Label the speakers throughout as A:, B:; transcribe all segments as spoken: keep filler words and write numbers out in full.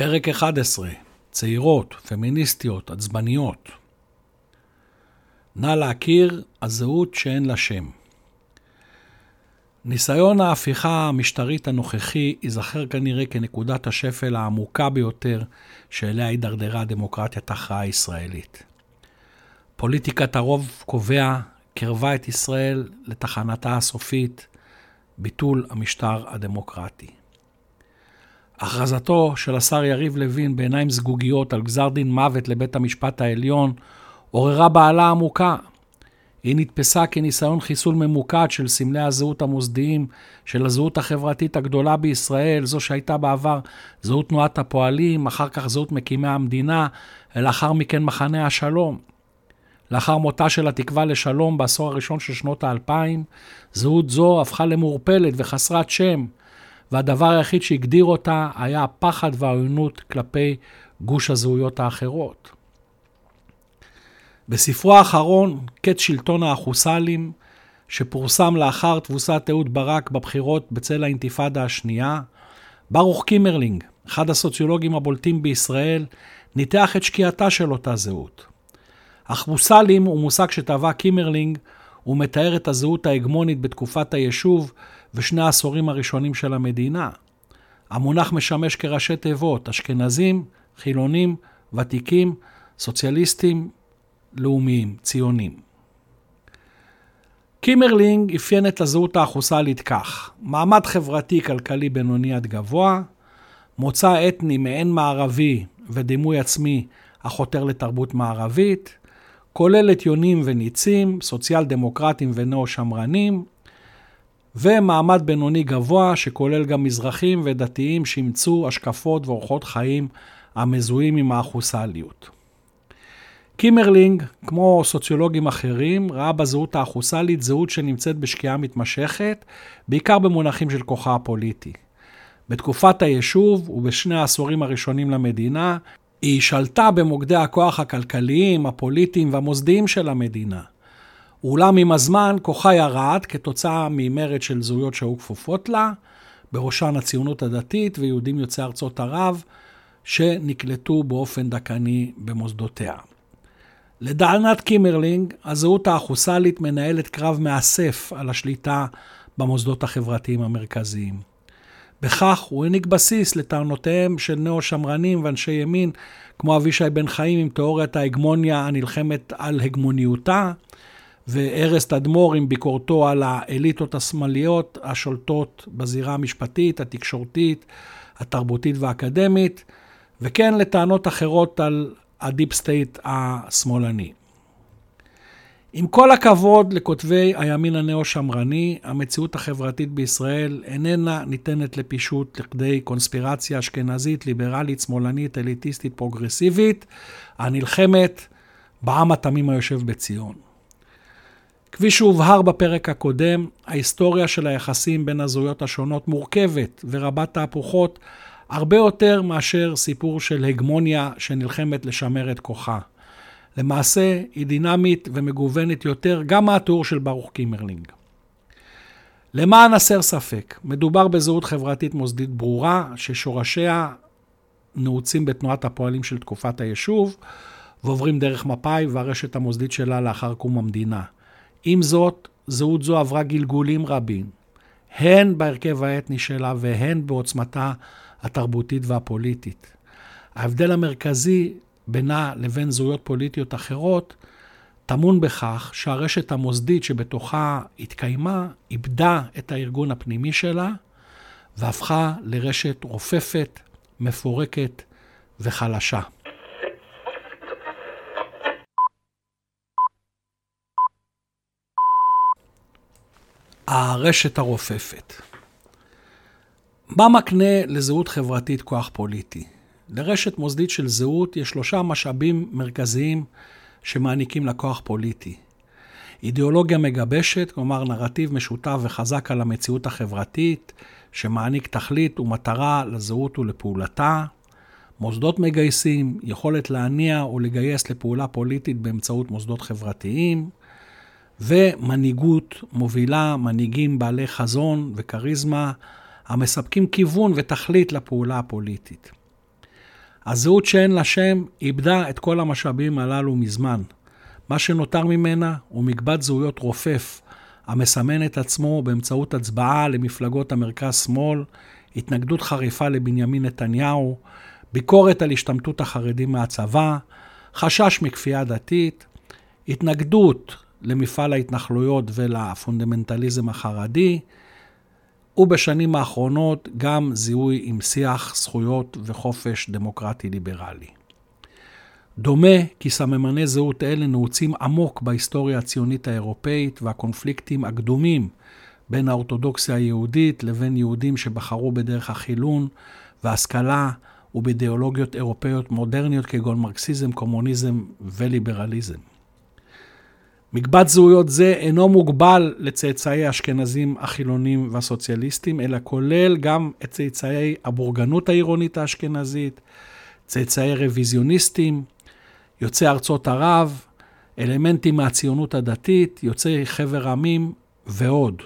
A: פרק אחד עשר, צעירות, פמיניסטיות, עצבניות. נא להכיר הזהות שאין לה שם. ניסיון ההפיכה המשטרית הנוכחי ייזכר כנראה כנקודת השפל העמוקה ביותר שאליה הידרדרה דמוקרטיית ההכרעה הישראלית. פוליטיקת הרוב קובע קרבה את ישראל לתחנתה הסופית, ביטול המשטר הדמוקרטי. הכרזתו של השר יריב לוין בעיניים סגוגיות על גזר דין מוות לבית המשפט העליון עוררה בעלה עמוקה. היא נתפסה כניסיון חיסול ממוקד של סמלי הזהות המוסדיים של הזהות החברתית הגדולה בישראל, זו שהייתה בעבר זהות תנועת הפועלים, אחר כך זהות מקימי המדינה, לאחר מכן מחנה השלום. לאחר מותה של התקווה לשלום בעשור הראשון של שנות האלפיים, זהות זו הפכה למורפלת וחסרת שם, והדבר היחיד שהגדיר אותה היה הפחד והעוינות כלפי גוש הזהויות האחרות. בספרו האחרון, קץ שלטון האחוסלים, שפורסם לאחר תבוסת אהוד ברק בבחירות בצל האינתיפאדה השנייה, ברוך קימרלינג, אחד הסוציולוגים הבולטים בישראל, ניתח את שקיעתה של אותה זהות. אחוסלים הוא מושג שטבע קימרלינג, הוא מתאר את הזהות ההגמונית בתקופת היישוב ושני העשורים הראשונים של המדינה. המונח משמש כראשי תיבות, אשכנזים, חילונים, ותיקים, סוציאליסטים, לאומיים, ציונים. קימרלינג אפיין את הזהות האחוסלית כך: מעמד חברתי כלכלי בינוני עד גבוה, מוצא אתני מעין מערבי ודימוי עצמי החותר לתרבות מערבית, כוללת יונים וניצים, סוציאל דמוקרטים ונאו שמרנים, ומעמד בינוני גבוה שכולל גם מזרחים ודתיים שימצאו השקפות ואורחות חיים המזוהים עם האחוסליות. קימרלינג, כמו סוציולוגים אחרים, ראה בזהות האחוסלית זהות שנמצאת בשקיעה מתמשכת, בעיקר במונחים של כוחה הפוליטי. בתקופת היישוב ובשני העשורים הראשונים למדינה, היא שלטה במוקדי הכוח הכלכליים, הפוליטיים והמוסדיים של המדינה. אולם עם הזמן כוחה ירד כתוצאה ממרד של זהויות שהיו כפופות לה, בראשן הציונות הדתית ויהודים יוצאי ארצות ערב, שנקלטו באופן דקני במוסדותיה. לדענת קימרלינג, הזהות האחוסלית מנהלת קרב מאסף על השליטה במוסדות החברתיים המרכזיים. בכך הוא העניק בסיס לטענותיהם של נאו-שמרנים ואנשי ימין, כמו אבישי בן חיים עם תיאוריית ההגמוניה הנלחמת על הגמוניותה, וארז תדמור עם ביקורתו על האליטות השמאליות השולטות בזירה המשפטית, התקשורתית, התרבותית והאקדמית, וכן לטענות אחרות על הדיפ סטייט השמאלני. עם כל הכבוד לכותבי הימין הנאו-שמרני, המציאות החברתית בישראל איננה ניתנת לפישוט לכדי קונספירציה אשכנזית, ליברלית, שמאלנית, אליטיסטית, פרוגרסיבית, הנלחמת בעם התמים היושב בציון. כפי שהובהר בפרק הקודם, ההיסטוריה של היחסים בין הזהויות השונות מורכבת ורבת תהפוכות הרבה יותר מאשר סיפור של הגמוניה שנלחמת לשמר את כוחה. למעשה היא דינמית ומגוונת יותר גם מהתיאור של ברוך קימרלינג. למען הסר ספק, מדובר בזהות חברתית מוסדית ברורה ששורשיה נעוצים בתנועת הפועלים של תקופת היישוב ועוברים דרך מפא"י והרשת המוסדית שלה לאחר קום המדינה. עם זאת, זהות זו עברה גלגולים רבים, הן בהרכב האתני שלה והן בעוצמתה התרבותית והפוליטית. ההבדל המרכזי בינה לבין זהויות פוליטיות אחרות טמון בכך שהרשת המוסדית שבתוכה התקיימה איבדה את הארגון הפנימי שלה והפכה לרשת רופפת, מפורקת וחלשה. הרשת הרופפת. מה מקנה לזהות חברתית כוח פוליטי? לרשת מוסדית של זהות יש שלושה משאבים מרכזיים שמעניקים לכוח פוליטי. אידיאולוגיה מגבשת, כלומר נרטיב משותף וחזק על המציאות החברתית, שמעניק תכלית ומטרה לזהות ולפעולתה. מוסדות מגייסים, יכולת להניע ולגייס לפעולה פוליטית באמצעות מוסדות חברתיים. ומנהיגות מובילה, מנהיגים בעלי חזון וקריזמה, המספקים כיוון ותכלית לפעולה הפוליטית. הזהות שאין לה שם איבדה את כל המשאבים הללו מזמן. מה שנותר ממנה הוא מקבץ זהויות רופף, המסמן את עצמו באמצעות הצבעה למפלגות המרכז-שמאל, התנגדות חריפה לבנימין נתניהו, ביקורת על השתמטות החרדים מהצבא, חשש מכפייה דתית, התנגדות למפעל ההתנחלויות ולפונדמנטליזם החרדי, ובשנים האחרונות גם זיהוי עם שיח זכויות וחופש דמוקרטי ליברלי. דומה כי סממני זהות אלה נעוצים עמוק בהיסטוריה הציונית האירופאית והקונפליקטים הקדומים בין האורתודוקסיה היהודית לבין יהודים שבחרו בדרך החילון והשכלה ובאידיאולוגיות אירופאיות מודרניות כגון מרקסיזם, קומוניזם וליברליזם. מקבץ זהויות זה אינו מוגבל לצאצאי האשכנזים החילונים והסוציאליסטים, אלא כולל גם את צאצאי הבורגנות העירונית האשכנזית, צאצאי רוויזיוניסטים, יוצאי ארצות ערב, אלמנטים מהציונות הדתית, יוצאי חבר העמים ועוד.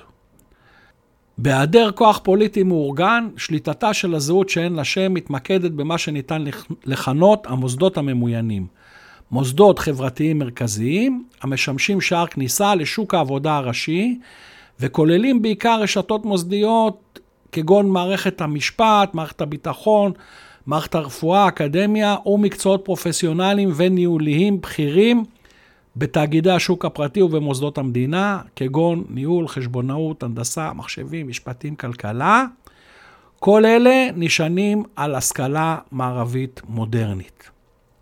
A: בהיעדר כוח פוליטי מאורגן, שליטתה של הזהות שאין לה שם מתמקדת במה שניתן לכנות המוסדות הממוינים. מוסדות חברתיים מרכזיים, המשמשים שער כניסה לשוק העבודה הראשי, וכוללים בעיקר רשתות מוסדיות כגון מערכת המשפט, מערכת הביטחון, מערכת הרפואה, האקדמיה ומקצועות פרופסיונליים וניהוליים בכירים בתאגידי השוק הפרטי ובמוסדות המדינה, כגון ניהול, חשבונאות, הנדסה, מחשבים, משפטים, כלכלה. כל אלה נשענים על השכלה מערבית מודרנית.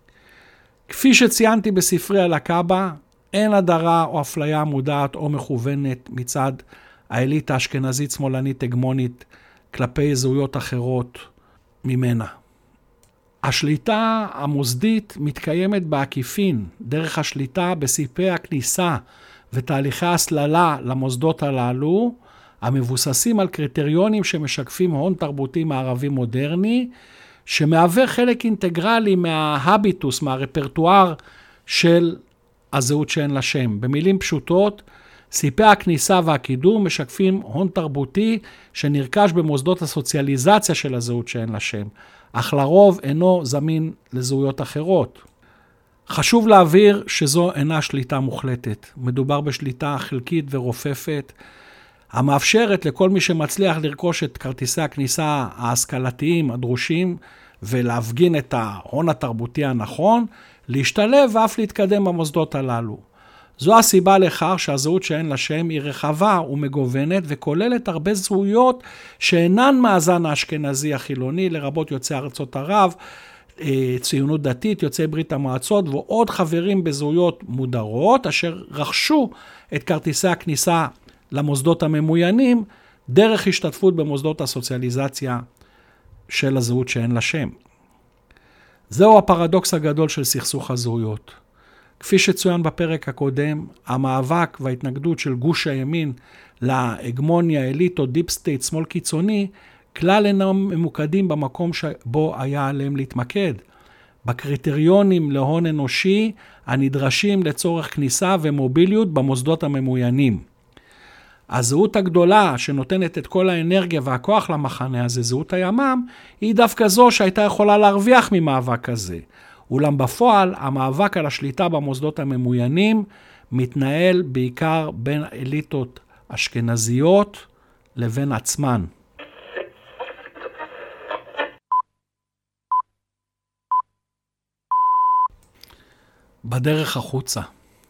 A: כפי שציינתי בספרי על הקאבה, אין הדרה או אפליה מודעת או מכוונת מצד האליטה האשכנזית שמאלנית הגמונית כלפי זהויות אחרות ממנה. השליטה המוסדית מתקיימת בעקיפין, דרך השליטה בסעיפי הכניסה ותהליכי הסללה למוסדות הללו, המבוססים על קריטריונים שמשקפים הון תרבותי מערבי מודרני, שמהווה חלק אינטגרלי מההביטוס, מהרפרטואר של הזהות שאין לה שם. במילים פשוטות, סעיפי הכניסה והקידום משקפים הון תרבותי שנרכש במוסדות הסוציאליזציה של הזהות שאין לה שם, אך לרוב אינו זמין לזהויות אחרות. חשוב להבהיר שזו אינה שליטה מוחלטת. מדובר בשליטה חלקית ורופפת, המאפשרת לכל מי שמצליח לרכוש את כרטיסי הכניסה ההשכלתיים הדרושים ולהפגין את ההון התרבותי הנכון, להשתלב ואף להתקדם במוסדות הללו. זו הסיבה לכך שהזהות שאין לה שם היא רחבה ומגוונת וכוללת הרבה זהויות שאינן מהזן האשכנזי החילוני, לרבות יוצאי ארצות ערב, ציונות דתית, יוצאי ברית המועצות ועוד חברים בזהויות מודרות אשר רכשו את כרטיסי הכניסה למוסדות הממוינים דרך השתתפות במוסדות הסוציאליזציה של הזהות שאין לה שם. זהו הפרדוקס הגדול של סכסוך הזהויות. כפי שצוין בפרק הקודם, המאבק וההתנגדות של גוש הימין להגמוניה, אליטות, דיפ סטייט, שמאל קיצוני, כלל אינם ממוקדים במקום שבו היה עליהם להתמקד, בקריטריונים להון אנושי הנדרשים לצורך כניסה ומוביליות במוסדות הממוינים. הזהות הגדולה שנותנת את כל האנרגיה והכוח למחנה הזה, זהות הימ"מ, היא דווקא זו שהייתה יכולה להרוויח ממאבק הזה. אולם בפועל, המאבק על השליטה במוסדות הממוינים מתנהל בעיקר בין אליטות אשכנזיות לבין עצמן. בדרך החוצה.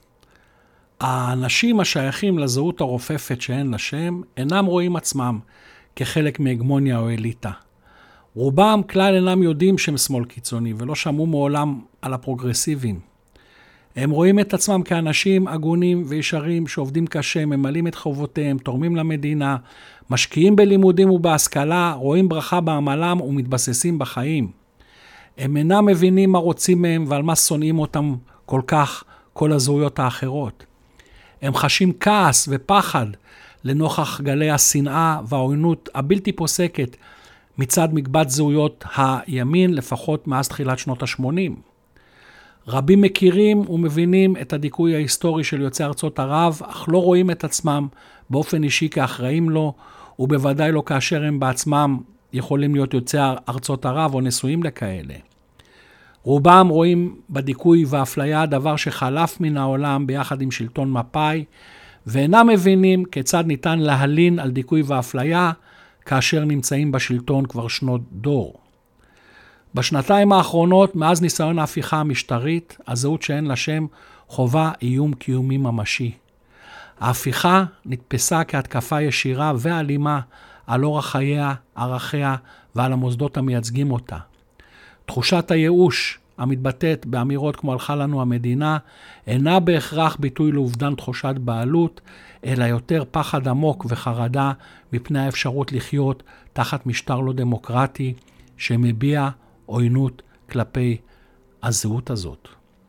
A: האנשים השייכים לזהות הרופפת שאין לה שם, אינם רואים עצמם כחלק מהגמוניה או אליטה. רובם כלל אינם יודעים שהם שמאל קיצוני ולא שמעו מעולם על הפרוגרסיבים. הם רואים את עצמם כאנשים הגונים וישרים שעובדים קשה, ממלאים את חובותיהם, תורמים למדינה, משקיעים בלימודים ובהשכלה, רואים ברכה בעמלם ומתבססים בחיים. הם אינם מבינים מה רוצים מהם ועל מה שונאים אותם כל כך כל הזהויות האחרות. הם חשים כעס ופחד לנוכח גלי השנאה והעוינות הבלתי פוסקת מצד מקבץ זהויות הימין, לפחות מאז תחילת שנות ה-שמונים. רבים מכירים ומבינים את הדיכוי ההיסטורי של יוצאי ארצות ערב, אך לא רואים את עצמם באופן אישי כאחראים לו, ובוודאי לא כאשר הם בעצמם יכולים להיות יוצאי ארצות ערב או נשואים לכאלה. רובם רואים בדיכוי והאפליה דבר שחלף מן העולם ביחד עם שלטון מפא"י, ואינם מבינים כיצד ניתן להלין על דיכוי ואפליה כאשר נמצאים בשלטון כבר שנות דור. בשנתיים האחרונות, מאז ניסיון ההפיכה המשטרית, הזהות שאין לה שם חובה איום קיומי ממשי. ההפיכה נתפסה כהתקפה ישירה ואלימה על אורח חייה, ערכיה ועל המוסדות המייצגים אותה. תחושת הייאוש המתבטאת באמירות כמו הלכה לנו המדינה, אינה בהכרח ביטוי לאובדן תחושת בעלות, אלא יותר פחד עמוק וחרדה מפני האפשרות לחיות תחת משטר לא דמוקרטי, שמביע עוינות כלפי הזהות הזאת.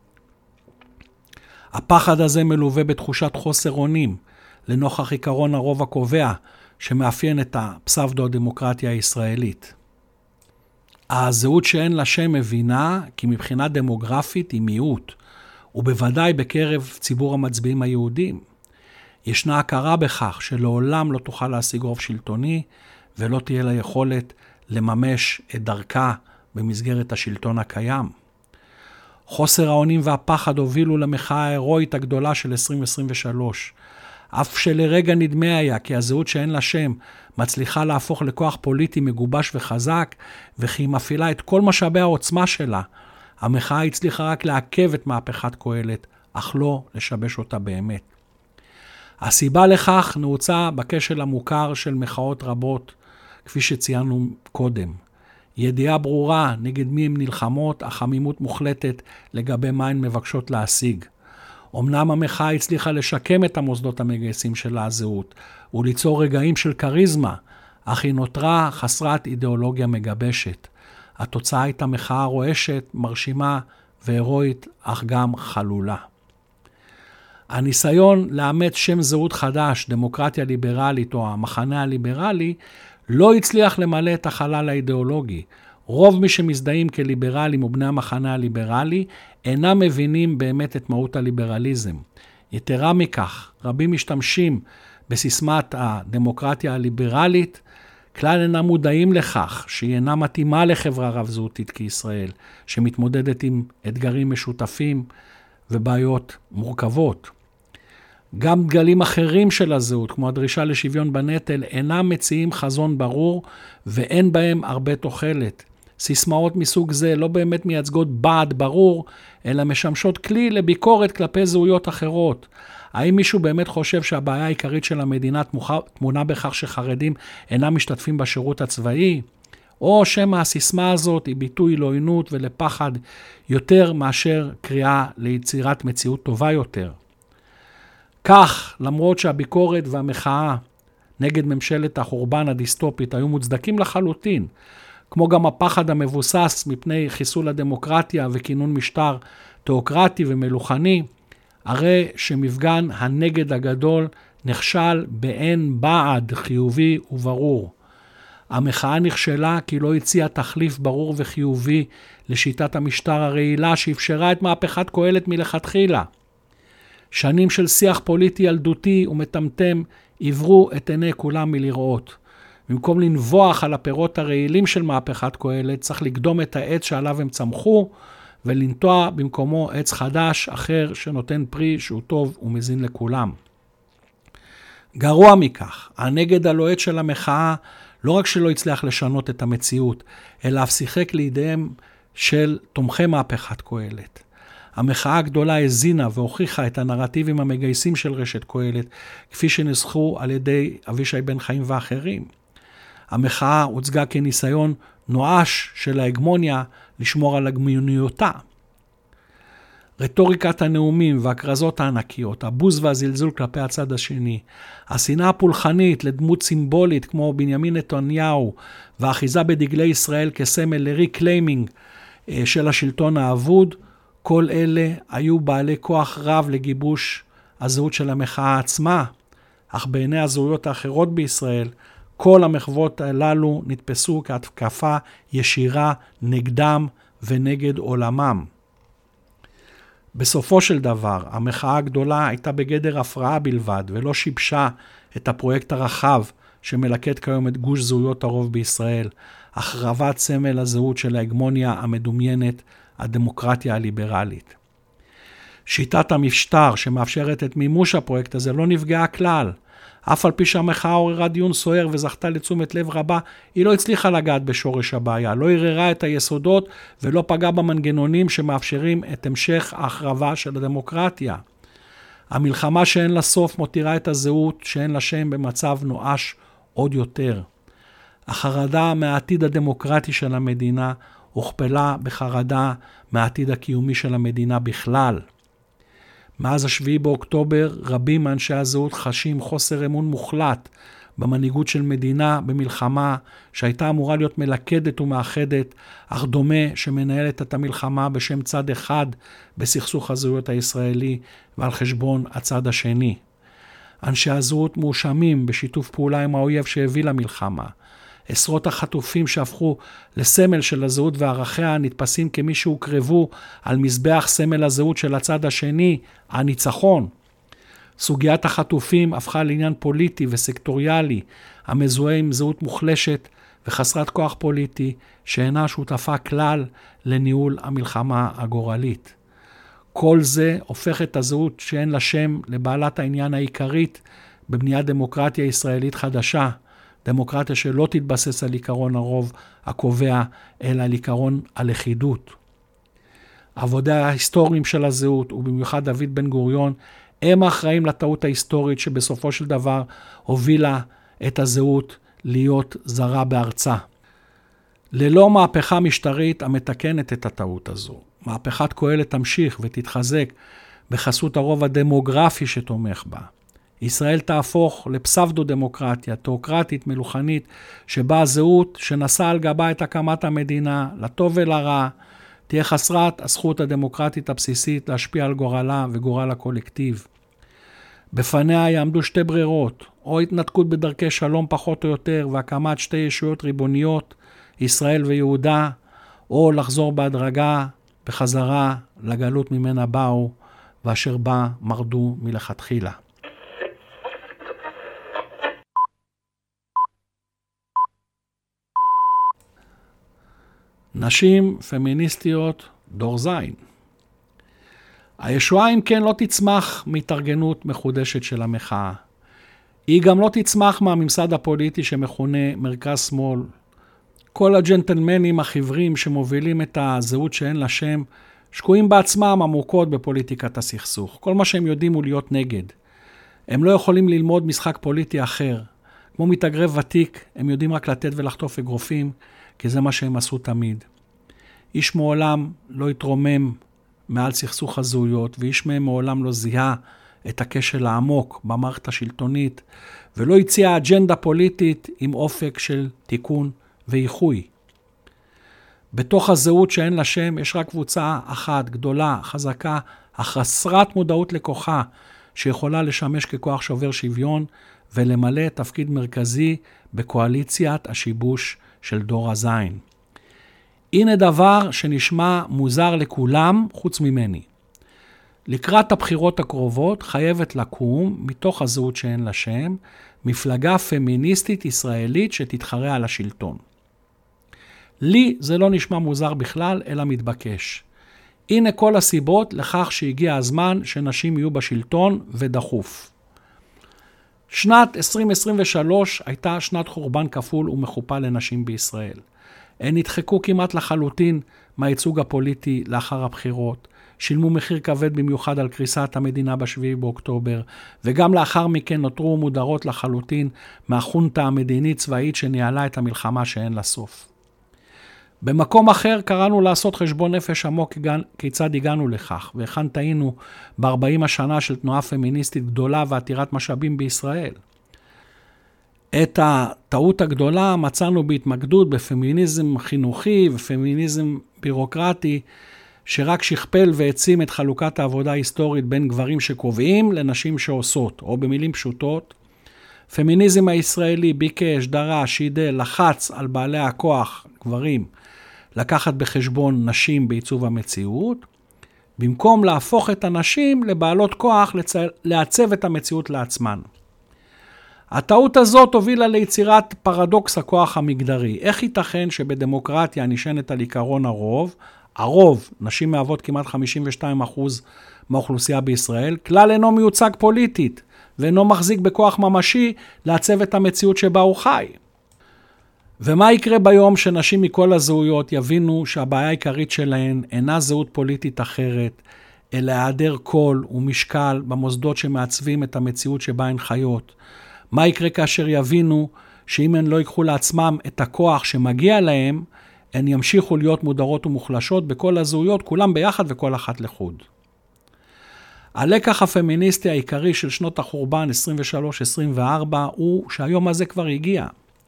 A: הפחד הזה מלווה בתחושת חוסר אונים, לנוכח עיקרון הרוב הקובע, שמאפיין את הפסבדו-דמוקרטיה הישראלית. הזהות שאין לה שם מבינה כי מבחינה דמוגרפית היא מיעוט, ובוודאי בקרב ציבור המצביעים היהודים. ישנה הכרה בכך שלעולם לא תוכל להשיג רוב שלטוני, ולא תהיה לה יכולת לממש את דרכה במסגרת השלטון הקיים. חוסר האונים והפחד הובילו למחאה ההירואית הגדולה של עשרים עשרים ושלוש. אף שלרגע נדמה היה כי הזהות שאין לה שם מצליחה להפוך לכוח פוליטי מגובש וחזק, וכי היא מפעילה את כל משאבי העוצמה שלה. המחאה הצליחה רק לעכב את מהפכת קהלת, אך לא לשבש אותה באמת. הסיבה לכך נעוצה בכשל המוכר של מחאות רבות, כפי שציינו קודם. ידיעה ברורה נגד מי הם נלחמות, אך עמימות מוחלטת לגבי מה הן מבקשות להשיג. אמנם המחאה הצליחה לשקם את המוסדות המגייסים של הזהות, וליצור רגעים של קריזמה, אך היא נותרה חסרת אידיאולוגיה מגבשת. התוצאה הייתה מחאה רועשת, מרשימה והירואית, אך גם חלולה. הניסיון לאמץ שם זהות חדש, דמוקרטיה ליברלית או המחנה הליברלי, לא הצליח למלא את החלל האידיאולוגי. רוב מי שמזדהים כליברלים ובני המחנה הליברלי אינם מבינים באמת את מהות הליברליזם. יתרה מכך, רבים משתמשים בסיסמת הדמוקרטיה הליברלית, כלל אינם מודעים לכך שהיא אינה מתאימה לחברה רב-זהותית כישראל, שמתמודדת עם אתגרים משותפים ובעיות מורכבות. גם דגלים אחרים של הזהות, כמו הדרישה לשוויון בנטל, אינם מציעים חזון ברור ואין בהם הרבה תוחלת. סיסמאות מסוג זה לא באמת מייצגות בעד ברור, אלא משמשות כלי לביקורת כלפי זהויות אחרות. האם מישהו באמת חושב שהבעיה העיקרית של המדינה תמונה בכך שחרדים אינם משתתפים בשירות הצבאי? או שמא הסיסמה הזאת היא ביטוי לעוינות ולפחד יותר מאשר קריאה ליצירת מציאות טובה יותר? כך, למרות שהביקורת והמחאה נגד ממשלת החורבן הדיסטופית היו מוצדקים לחלוטין, כמו גם הפחד המבוסס מפני חיסול הדמוקרטיה וכינון משטר תיאוקרטי ומלוכני, הרי שמפגן הנגד הגדול נכשל באין בעד חיובי וברור. המחאה נכשלה כי לא הציעה תחליף ברור וחיובי לשיטת המשטר הרעילה שאפשרה את מהפכת קהלת מלכתחילה. שנים של שיח פוליטי ילדותי ומטמטם עברו את עיני כולם מלראות. במקום לנבוח על הפירות הרעילים של מהפכת קהלת, צריך לקדום את העץ שעליו הם צמחו, ולנטוע במקומו עץ חדש אחר שנותן פרי שהוא טוב ומזין לכולם. גרוע מכך, הנגד הלוהט של המחאה לא רק שלא הצליח לשנות את המציאות, אלא אף שיחק לידיהם של תומכי מהפכת קהלת. המחאה הגדולה הזינה והוכיחה את הנרטיבים המגייסים של רשת קהלת, כפי שנסחו על ידי אבישי בן חיים ואחרים. המחאה הוצגה כניסיון נואש של ההגמוניה לשמור על הגמיוניותה. רטוריקת הנאומים והקרזות הענקיות, הבוז והזלזול כלפי הצד השני, השנאה הפולחנית לדמות סימבולית כמו בנימין נתניהו, והאחיזה בדגלי ישראל כסמל לריקליימינג של השלטון האבוד, כל אלה היו בעלי כוח רב לגיבוש הזהות של המחאה עצמה, אך בעיני הזהויות האחרות בישראל, כל המחוות הללו נתפסו כהתקפה ישירה נגדם ונגד עולמם. בסופו של דבר, המחאה הגדולה הייתה בגדר הפרעה בלבד, ולא שיבשה את הפרויקט הרחב שמלכד כיום את גוש זהויות הרוב בישראל, החרבת סמל הזהות של ההגמוניה המדומיינת הדמוקרטיה הליברלית. שיטת המשטר שמאפשרת את מימוש הפרויקט הזה לא נפגעה כלל. אף על פי שהמחאה עוררה דיון סוער וזכתה לתשומת לב רבה, היא לא הצליחה לגעת בשורש הבעיה, לא ערערה את היסודות ולא פגעה במנגנונים שמאפשרים את המשך ההחרבה של הדמוקרטיה. המלחמה שאין לה סוף מותירה את הזהות שאין לה שם במצב נואש עוד יותר. החרדה מהעתיד הדמוקרטי של המדינה הוכפלה בחרדה מהעתיד הקיומי של המדינה בכלל. מאז השביעי באוקטובר רבים מאנשי הזהות חשים חוסר אמון מוחלט במנהיגות של מדינה במלחמה שהייתה אמורה להיות מלכדת ומאחדת, אך דומה שמנהלת את המלחמה בשם צד אחד בסכסוך הזהויות הישראלי ועל חשבון הצד השני. אנשי הזהות מואשמים בשיתוף פעולה עם האויב שהביא למלחמה. עשרות החטופים שהפכו לסמל של הזהות וערכיה נתפסים כמי שהוקרבו על מזבח סמל הזהות של הצד השני, הניצחון. סוגיית החטופים הפכה לעניין פוליטי וסקטוריאלי, המזוהה עם זהות מוחלשת וחסרת כוח פוליטי, שאינה שותפה כלל לניהול המלחמה הגורלית. כל זה הופך את הזהות שאין לה שם לבעלת העניין העיקרית בבניית דמוקרטיה ישראלית חדשה, דמוקרטיה שלא תתבסס על עיקרון הרוב הקובע, אלא על עיקרון הלכידות. עבודי ההיסטוריים של הזהות, ובמיוחד דוד בן גוריון, הם האחראים לטעות ההיסטורית שבסופו של דבר הובילה את הזהות להיות זרה בארצה. ללא מהפכה משטרית המתקנת את הטעות הזו. מהפכת קהלת תמשיך ותתחזק בחסות הרוב הדמוגרפי שתומך בה. ישראל תהפוך לפסבדו-דמוקרטיה, תיאוקרטית, מלוכנית, שבה הזהות שנשא על גבה את הקמת המדינה, לטוב ולרע, תהיה חסרת הזכות הדמוקרטית הבסיסית להשפיע על גורלה וגורל הקולקטיב. בפניה יעמדו שתי ברירות, או התנתקות בדרכי שלום פחות או יותר, והקמת שתי ישויות ריבוניות, ישראל ויהודה, או לחזור בהדרגה בחזרה לגלות ממנה באו, ואשר בה מרדו מלכתחילה. נשים פמיניסטיות דור זין. הישועה אם כן לא תצמח מהתארגנות מחודשת של המחאה. היא גם לא תצמח מהממסד הפוליטי שמכונה מרכז שמאל. כל הג'נטלמנים החברים שמובילים את הזהות שאין לה שם, שקועים בעצמם עמוקות בפוליטיקת הסכסוך. כל מה שהם יודעים הוא להיות נגד. הם לא יכולים ללמוד משחק פוליטי אחר. כמו מתאגרף ותיק, הם יודעים רק לתת ולחטוף אגרופים, כי זה מה שהם עשו תמיד. איש מעולם לא התרומם מעל סכסוך הזהויות, ואיש מהם מעולם לא זיהה את הכשל העמוק במערכת השלטונית, ולא הציע אג'נדה פוליטית עם אופק של תיקון ואיחוי. בתוך הזהות שאין לה שם, יש רק קבוצה אחת, גדולה, חזקה, החסרת מודעות לכוחה, שיכולה לשמש ככוח שובר שוויון, ולמלא תפקיד מרכזי בקואליציית השיבוש של דור הזין. הנה דבר שנשמע מוזר לכולם חוץ ממני. לקראת הבחירות הקרובות חייבת לקום, מתוך הזהות שאין לה שם, מפלגה פמיניסטית ישראלית שתתחרה על השלטון. לי זה לא נשמע מוזר בכלל, אלא מתבקש. הנה כל הסיבות לכך שהגיע הזמן שנשים יהיו בשלטון ודחוף. שנת עשרים עשרים ושלוש הייתה שנת חורבן כפול ומחופה לנשים בישראל. הן נדחקו כמעט לחלוטין מהייצוג הפוליטי לאחר הבחירות, שילמו מחיר כבד במיוחד על קריסת המדינה בשביעי באוקטובר, וגם לאחר מכן נותרו מודרות לחלוטין מהחונטה המדינית צבאית שניהלה את המלחמה שאין לה סוף. במקום אחר קראנו לעשות חשבון נפש עמוק כיצד הגענו לכך, והיכן טעינו ב-ארבעים השנה של תנועה פמיניסטית גדולה ועתירת משאבים בישראל. את הטעות הגדולה מצאנו בהתמקדות בפמיניזם חינוכי ופמיניזם בירוקרטי, שרק שכפל והעצים את חלוקת העבודה ההיסטורית בין גברים שקובעים לנשים שעושות, או במילים פשוטות, פמיניזם הישראלי ביקש, דרש, שידל, לחץ על בעלי הכוח, גברים, לקחת בחשבון נשים בעיצוב המציאות, במקום להפוך את הנשים לבעלות כוח לעצב את המציאות לעצמן. הטעות הזאת הובילה ליצירת פרדוקס הכוח המגדרי. איך ייתכן שבדמוקרטיה נשענת על עיקרון הרוב, הרוב, נשים מהוות כמעט חמישים ושתיים אחוז מהאוכלוסייה בישראל, כלל אינו מיוצג פוליטית, ואינו מחזיק בכוח ממשי לעצב את המציאות שבה הוא חי. ומה יקרה ביום שנשים מכל הזהויות יבינו שהבעיה העיקרית שלהן אינה זהות פוליטית אחרת, אלא היעדר קול ומשקל במוסדות שמעצבים את המציאות שבה הן חיות? מה יקרה כאשר יבינו שאם הן לא ייקחו לעצמם את הכוח שמגיע להם, הן ימשיכו להיות מודרות ומוחלשות בכל הזהויות, כולם ביחד וכל אחת לחוד? הלקח הפמיניסטי העיקרי של שנות החורבן עשרים ושלוש עשרים וארבע הוא שהיום הזה כבר הגיע.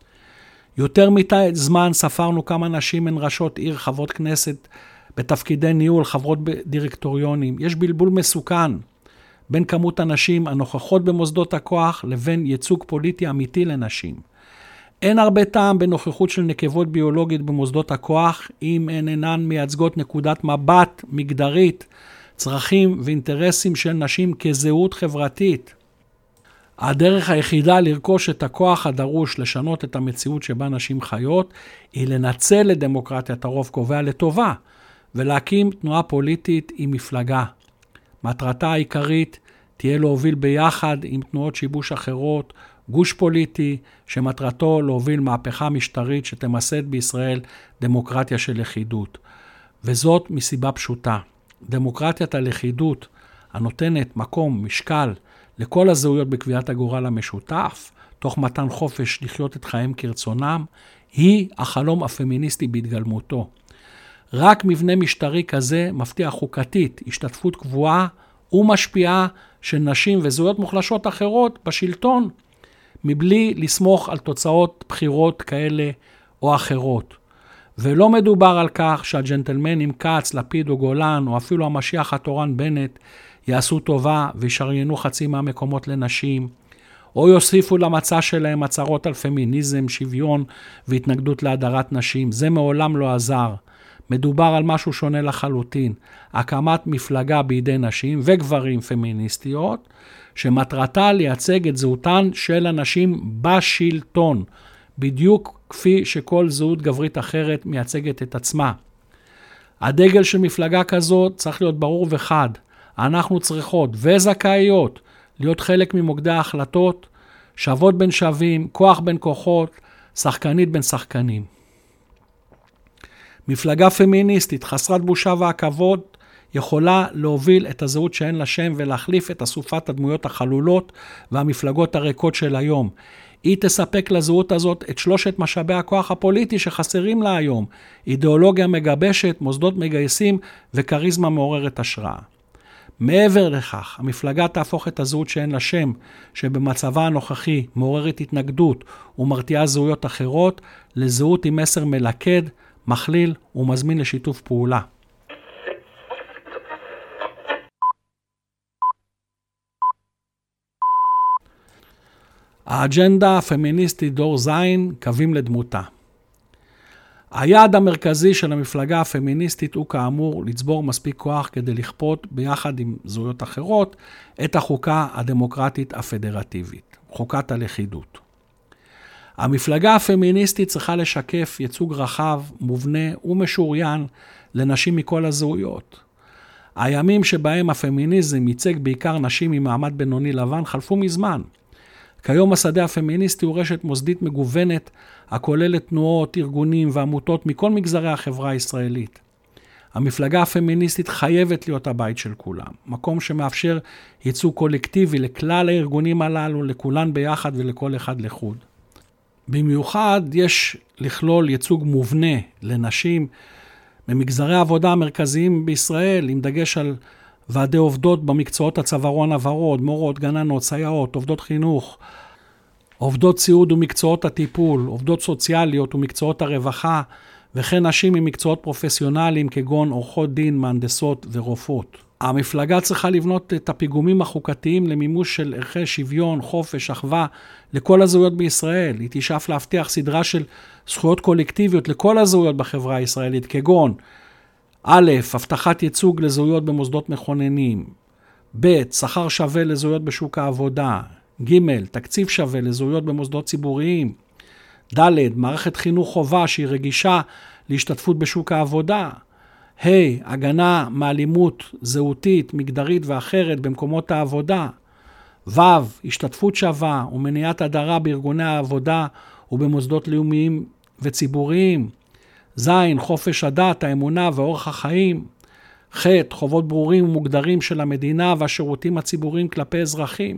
A: יותר מדי זמן ספרנו כמה נשים הן ראשות עיר, חברות כנסת בתפקידי ניהול, חברות דירקטוריונים. יש בלבול מסוכן בין כמות הנשים הנוכחות במוסדות הכוח לבין ייצוג פוליטי אמיתי לנשים. אין הרבה טעם בנוכחות של נקבות ביולוגית במוסדות הכוח, אם הן אינן מייצגות נקודת מבט מגדרית, צרכים ואינטרסים של נשים כזהות חברתית. הדרך היחידה לרכוש את הכוח הדרוש לשנות את המציאות שבה נשים חיות, היא לנצל את דמוקרטיית הרוב קובע לטובה, ולהקים תנועה פוליטית עם מפלגה. מטרתה העיקרית תהיה להוביל ביחד עם תנועות שיבוש אחרות, גוש פוליטי שמטרתו להוביל מהפכה משטרית שתמסד בישראל דמוקרטיה של לכידות. וזאת מסיבה פשוטה. דמוקרטיית הלכידות הנותנת מקום, משקל, לכל הזהויות בקביעת הגורל המשותף, תוך מתן חופש לחיות את חיים כרצונם, היא החלום הפמיניסטי בהתגלמותו. רק מבנה משטרי כזה מבטיח חוקתית, השתתפות קבועה ומשפיעה של נשים וזהויות מוחלשות אחרות בשלטון, מבלי לסמוך על תוצאות בחירות כאלה או אחרות. ולא מדובר על כך שהג'נטלמנים קץ, לפיד או גולן, או אפילו המשיח התורן בנט, יעשו טובה וישריינו חצי מהמקומות לנשים, או יוסיפו למצע שלהם הצהרות על פמיניזם, שוויון והתנגדות להדרת נשים. זה מעולם לא עזר. מדובר על משהו שונה לחלוטין, הקמת מפלגה בידי נשים וגברים פמיניסטיות, שמטרתה לייצג את זהותן של הנשים בשלטון, בדיוק כפי שכל זהות גברית אחרת מייצגת את עצמה. הדגל של מפלגה כזאת צריך להיות ברור וחד. אנחנו צריכות וזכאיות להיות חלק ממוקדי ההחלטות, שוות בין שווים, כוח בין כוחות, שחקנית בין שחקנים. מפלגה פמיניסטית חסרת בושה והכבוד יכולה להוביל את הזהות שאין לה שם ולהחליף את אסופת הדמויות החלולות והמפלגות הריקות של היום. היא תספק לזהות הזאת את שלושת משאבי הכוח הפוליטי שחסרים לה היום: אידיאולוגיה מגבשת, מוסדות מגייסים וכריזמה מעוררת השראה. מעבר לכך, המפלגה תהפוך את הזהות שאין לה שם, שבמצבה הנוכחי מעוררת התנגדות ומרתיעה זהויות אחרות, לזהות עם מסר מלכד, מכליל ומזמין לשיתוף פעולה. האג'נדה הפמיניסטית דור זין, קווים לדמותה. היעד המרכזי של המפלגה הפמיניסטית הוא כאמור לצבור מספיק כוח כדי לכפות ביחד עם זהויות אחרות את החוקה הדמוקרטית הפדרטיבית, חוקת הלכידות. המפלגה הפמיניסטית צריכה לשקף ייצוג רחב, מובנה ומשוריין לנשים מכל הזהויות. הימים שבהם הפמיניזם ייצג בעיקר נשים ממעמד בינוני לבן חלפו מזמן. כיום השדה הפמיניסטי הוא רשת מוסדית מגוונת, הכוללת תנועות, ארגונים ועמותות מכל מגזרי החברה הישראלית. המפלגה הפמיניסטית חייבת להיות הבית של כולם, מקום שמאפשר ייצוג קולקטיבי לכלל הארגונים הללו, לכולן ביחד ולכל אחד לחוד. במיוחד יש לכלול ייצוג מובנה לנשים במגזרי העבודה המרכזיים בישראל, עם דגש על ועדי עובדות במקצועות הצווארון הוורוד, מורות, גננות, סייעות, עובדות חינוך, עובדות סיעוד ומקצועות הטיפול, עובדות סוציאליות ומקצועות הרווחה, וכן נשים ממקצועות פרופסיונליים כגון עורכות דין, מהנדסות ורופאות. המפלגה צריכה לבנות את הפיגומים החוקתיים למימוש של ערכי שוויון, חופש, אחווה לכל הזהויות בישראל. היא תשאף להבטיח סדרה של זכויות קולקטיביות לכל הזהויות בחברה הישראלית, כגון א', הבטחת ייצוג לזהויות במוסדות מכוננים, ב', שכר שווה לזהויות בשוק העבודה, ג', תקציב שווה לזהויות במוסדות ציבוריים, ד', מערכת חינוך חובה שהיא רגישה להשתתפות בשוק העבודה, היי, הגנה מאלימות זהותית, מגדרית ואחרת במקומות העבודה. ו', השתתפות שווה ומניעת הדרה בארגוני העבודה ובמוסדות לאומיים וציבוריים. ז', חופש הדת, האמונה ואורח החיים. ח', חובות ברורים ומוגדרים של המדינה והשירותים הציבוריים כלפי אזרחים.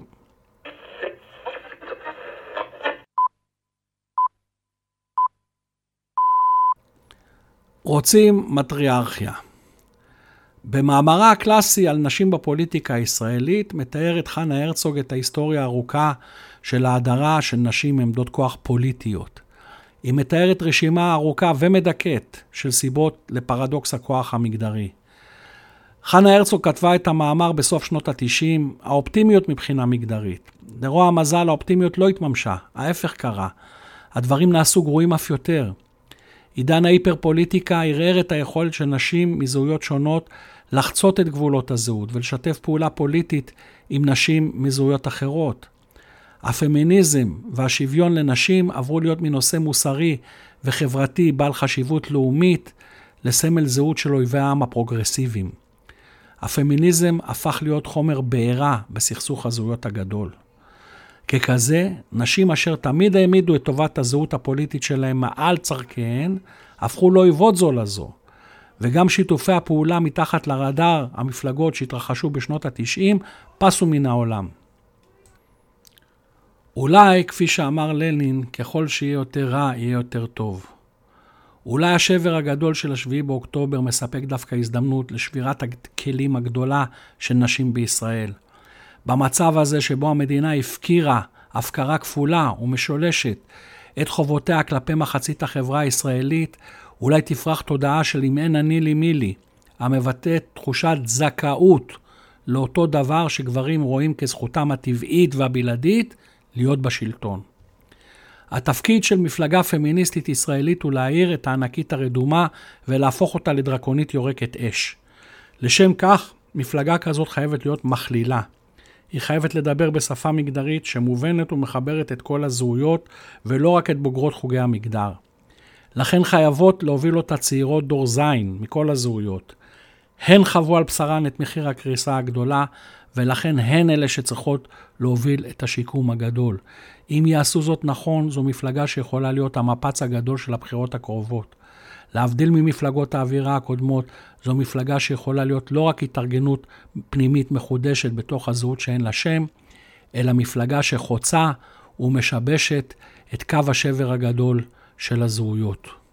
A: רוצים מטריארכיה. במאמרה הקלאסי על נשים בפוליטיקה הישראלית, מתארת חנה הרצוג את ההיסטוריה הארוכה של ההדרה של נשים מעמדות כוח פוליטיות. היא מתארת רשימה ארוכה ומדכאת של סיבות לפרדוקס הכוח המגדרי. חנה הרצוג כתבה את המאמר בסוף שנות ה-תשעים, האופטימיות מבחינה מגדרית. לרוע המזל, האופטימיות לא התממשה, ההפך קרה. הדברים נעשו גרועים אף יותר. עידן ההיפר-פוליטיקה ערער את היכולת של נשים מזהויות שונות לחצות את גבולות הזהות ולשתף פעולה פוליטית עם נשים מזהויות אחרות. הפמיניזם והשוויון לנשים עברו להיות מנושא מוסרי וחברתי בעל חשיבות לאומית לסמל זהות של אויבי העם הפרוגרסיביים. הפמיניזם הפך להיות חומר בעירה בסכסוך הזהויות הגדול. ככזה, נשים אשר תמיד העמידו את טובת הזהות הפוליטית שלהם מעל צרכיהן, הפכו לאויבות זו לזו. וגם שיתופי הפעולה מתחת לרדאר המפלגות שהתרחשו בשנות ה-תשעים, פסו מן העולם. אולי, כפי שאמר לנין, ככל שיהיה יותר רע, יהיה יותר טוב. אולי השבר הגדול של השביעי באוקטובר מספק דווקא הזדמנות לשבירת הכלים הגדולה של נשים בישראל. במצב הזה שבו המדינה הפקירה, הפקרה כפולה ומשולשת את חובותיה כלפי מחצית החברה הישראלית, אולי תפרח תודעה של אם אין אני לי מי לי, המבטאת תחושת זכאות לאותו דבר שגברים רואים כזכותם הטבעית והבלעדית להיות בשלטון. התפקיד של מפלגה פמיניסטית ישראלית הוא להעיר את הענקית הרדומה ולהפוך אותה לדרקונית יורקת אש. לשם כך, מפלגה כזאת חייבת להיות מכלילה. היא חייבת לדבר בשפה מגדרית שמובנת ומחברת את כל הזהויות ולא רק את בוגרות חוגי המגדר. לכן חייבות להוביל אותה צעירות דור זין מכל הזהויות. הן חוו על בשרן את מחיר הקריסה הגדולה, ולכן הן אלה שצריכות להוביל את השיקום הגדול. אם יעשו זאת נכון, זו מפלגה שיכולה להיות המפץ הגדול של הבחירות הקרובות. להבדיל ממפלגות האווירה הקודמות, זו מפלגה שיכולה להיות לא רק התארגנות פנימית מחודשת בתוך הזהות שאין לה שם, אלא מפלגה שחוצה ומשבשת את קו השבר הגדול של הזהויות.